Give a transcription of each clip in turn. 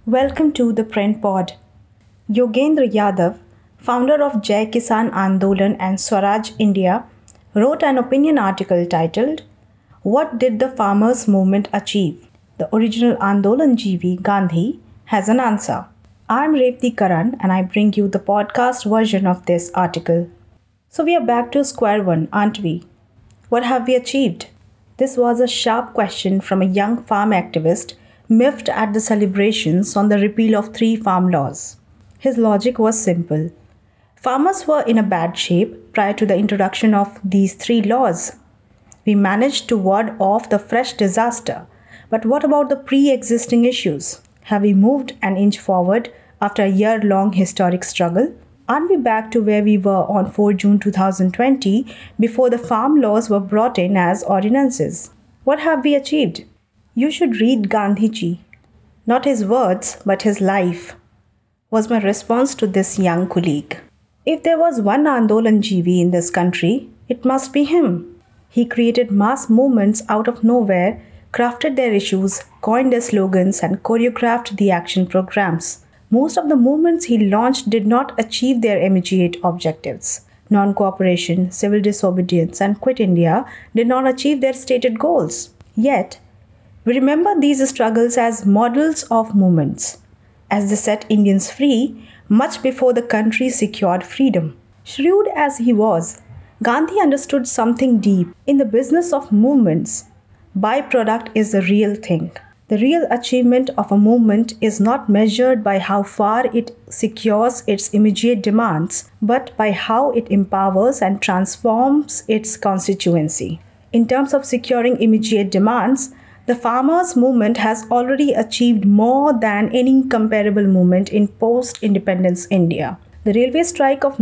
Welcome to the Print Pod. Yogendra Yadav, founder of Jai Kisan Andolan and Swaraj India, wrote an opinion article titled, "What Did the Farmers' Movement Achieve?" The original Andolan GV Gandhi has an answer. I'm Revti Karan and I bring you the podcast version of this article. So we are back to square one, aren't we? What have we achieved? This was a sharp question from a young farm activist miffed at the celebrations on the repeal of 3 farm laws. His logic was simple. Farmers were in a bad shape prior to the introduction of these 3 laws. We managed to ward off the fresh disaster. But what about the pre-existing issues? Have we moved an inch forward after a year-long historic struggle? Aren't we back to where we were on 4 June 2020 before the farm laws were brought in as ordinances? What have we achieved? You should read Gandhiji. Not his words, but his life, was my response to this young colleague. If there was one Andolan GV in this country, it must be him. He created mass movements out of nowhere, crafted their issues, coined their slogans, and choreographed the action programs. Most of the movements he launched did not achieve their immediate objectives. Non-cooperation, civil disobedience, and Quit India did not achieve their stated goals. Yet, we remember these struggles as models of movements, as they set Indians free much before the country secured freedom. Shrewd as he was, Gandhi understood something deep. In the business of movements, byproduct is the real thing. The real achievement of a movement is not measured by how far it secures its immediate demands, but by how it empowers and transforms its constituency. In terms of securing immediate demands, the farmers' movement has already achieved more than any comparable movement in post-independence India. The railway strike of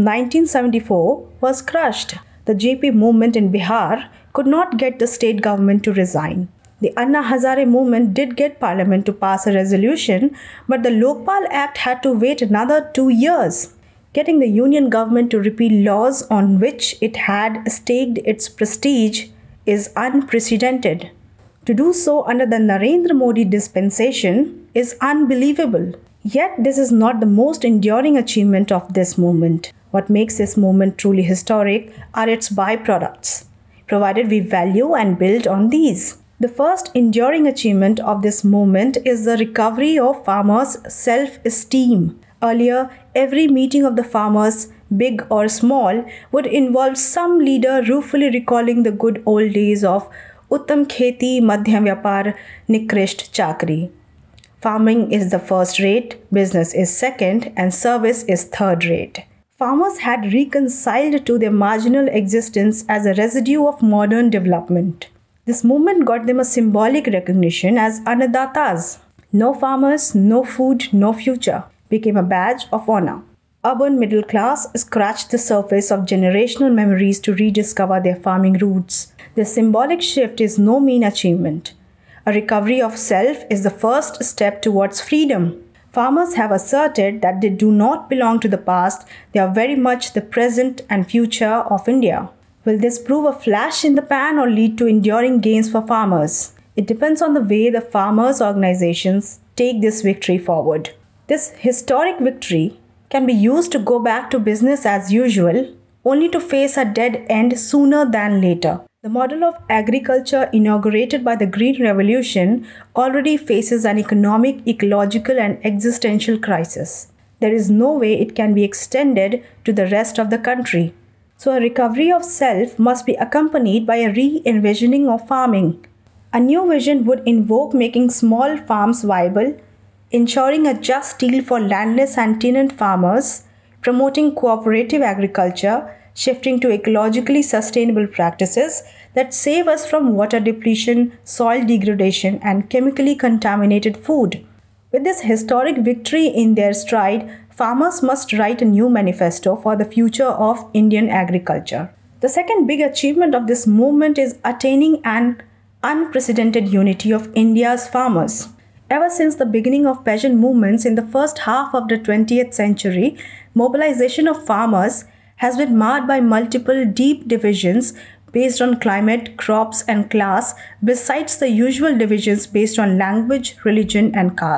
1974 was crushed. The JP movement in Bihar could not get the state government to resign. The Anna Hazare movement did get parliament to pass a resolution, but the Lokpal Act had to wait another 2 years. Getting the union government to repeal laws on which it had staked its prestige is unprecedented. To do so under the Narendra Modi dispensation is unbelievable. Yet this is not the most enduring achievement of this movement. What makes this movement truly historic are its byproducts, provided we value and build on these. The first enduring achievement of this movement is the recovery of farmers' self-esteem. Earlier, every meeting of the farmers, big or small, would involve some leader ruefully recalling the good old days of Uttam Kheti, Madhyam Vyapar, Nikrisht Chakri. Farming is the first rate, business is second, and service is third rate. Farmers had reconciled to their marginal existence as a residue of modern development. This movement got them a symbolic recognition as Annadatas. No farmers, no food, no future became a badge of honor. Urban middle class scratched the surface of generational memories to rediscover their farming roots. This symbolic shift is no mean achievement. A recovery of self is the first step towards freedom. Farmers have asserted that they do not belong to the past, they are very much the present and future of India. Will this prove a flash in the pan or lead to enduring gains for farmers? It depends on the way the farmers' organizations take this victory forward. This historic victory can be used to go back to business as usual, only to face a dead end sooner than later. The model of agriculture inaugurated by the Green Revolution already faces an economic, ecological, and existential crisis. There is no way it can be extended to the rest of the country. So a recovery of self must be accompanied by a re-envisioning of farming. A new vision would invoke making small farms viable, ensuring a just deal for landless and tenant farmers, promoting cooperative agriculture, shifting to ecologically sustainable practices that save us from water depletion, soil degradation, and chemically contaminated food. With this historic victory in their stride, farmers must write a new manifesto for the future of Indian agriculture. The second big achievement of this movement is attaining an unprecedented unity of India's farmers. Ever since the beginning of peasant movements in the first half of the 20th century, mobilization of farmers has been marred by multiple deep divisions based on climate, crops, and class, besides the usual divisions based on language, religion, and caste.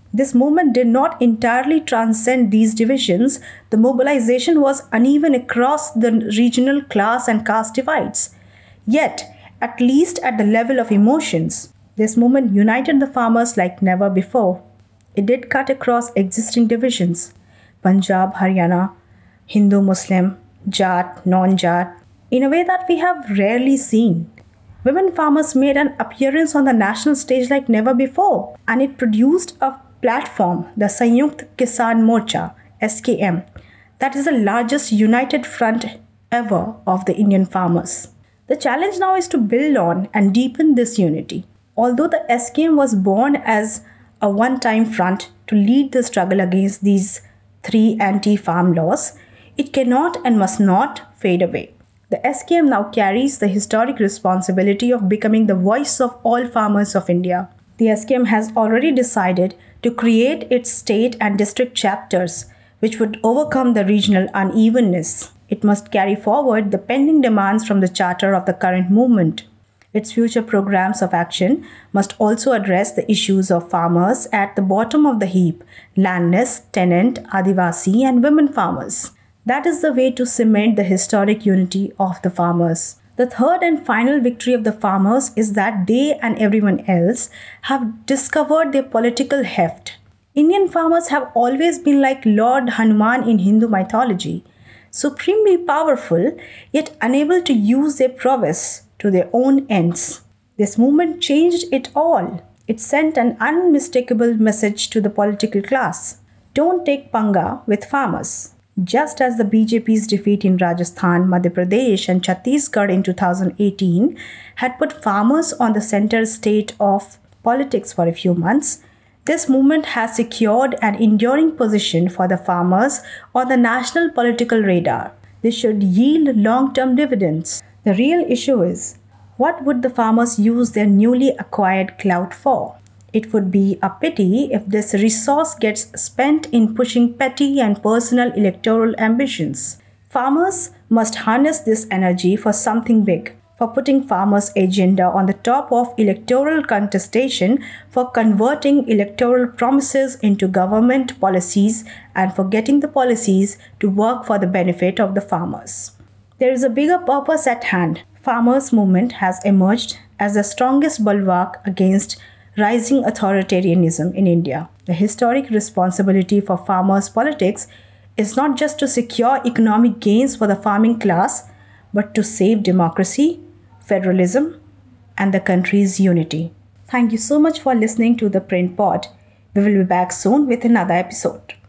This movement did not entirely transcend these divisions. The mobilization was uneven across the regional class and caste divides. Yet, at least at the level of emotions, this movement united the farmers like never before. It did cut across existing divisions: Punjab, Haryana, Hindu, Muslim, Jat, non-Jat, in a way that we have rarely seen. Women farmers made an appearance on the national stage like never before, and it produced a platform, the Sanyukt Kisan Morcha (SKM), that is the largest united front ever of the Indian farmers. The challenge now is to build on and deepen this unity. Although the SKM was born as a one-time front to lead the struggle against these three anti-farm laws, it cannot and must not fade away. The SKM now carries the historic responsibility of becoming the voice of all farmers of India. The SKM has already decided to create its state and district chapters, which would overcome the regional unevenness. It must carry forward the pending demands from the charter of the current movement. Its future programs of action must also address the issues of farmers at the bottom of the heap: landless, tenant, Adivasi, and women farmers. That is the way to cement the historic unity of the farmers. The third and final victory of the farmers is that they and everyone else have discovered their political heft. Indian farmers have always been like Lord Hanuman in Hindu mythology, supremely powerful yet unable to use their prowess to their own ends. This movement changed it all. It sent an unmistakable message to the political class: don't take panga with farmers. Just as the BJP's defeat in Rajasthan, Madhya Pradesh, and Chhattisgarh in 2018 had put farmers on the center stage of politics for a few months, this movement has secured an enduring position for the farmers on the national political radar. This should yield long-term dividends. The real issue is, what would the farmers use their newly acquired clout for? It would be a pity if this resource gets spent in pushing petty and personal electoral ambitions. Farmers must harness this energy for something big, for putting farmers' agenda on the top of electoral contestation, for converting electoral promises into government policies, and for getting the policies to work for the benefit of the farmers. There is a bigger purpose at hand. Farmers' movement has emerged as the strongest bulwark against rising authoritarianism in India. The historic responsibility for farmers' politics is not just to secure economic gains for the farming class, but to save democracy, federalism, and the country's unity. Thank you so much for listening to the Print Pod. We will be back soon with another episode.